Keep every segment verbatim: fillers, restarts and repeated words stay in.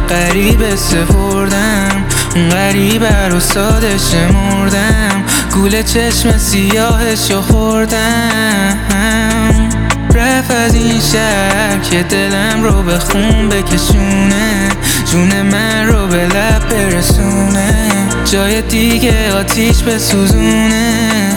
غریبه سپردم، اون غریبه رو ساده شمردم، گوله چشم سیاهشو خوردم. رفت از این شهر که دلم رو به خون بکشونه، جون من رو به لب برسونه، جای دیگه آتیش بسوزونه.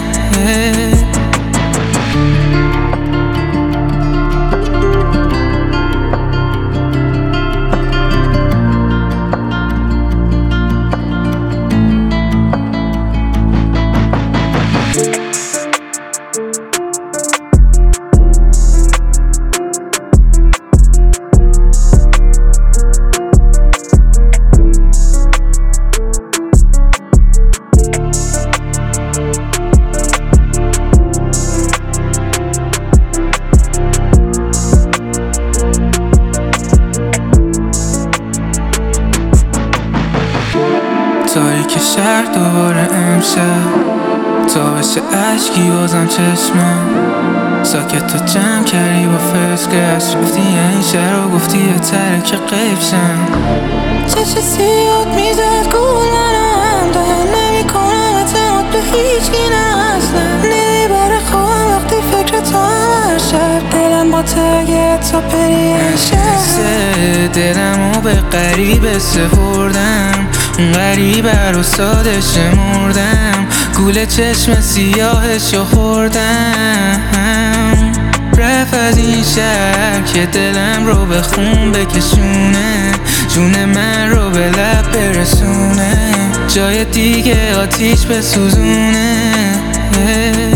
تاریک شهر دوباره امشب، تابش عشقی بازم چشمم، ساکت تو جمع کردی با فسقش، رفتی این شهر و گفتی بهتره که غیب شم. چشم سیاد میزد گول منم، دایم نمی کنم اعتماد به هیچی نه اصلا، نمیبره خوام وقتی فکر تو هم هر شب، دلم با تگه تا پری شب، دلمو به غریبه سپردم، اون غریبه رو ساده شمردم، گوله چشم سیاهشو خوردم. رفت از این شهر که دلم رو به خون بکشونه، جون من رو به لب برسونه، جای دیگه آتیش بسوزونه.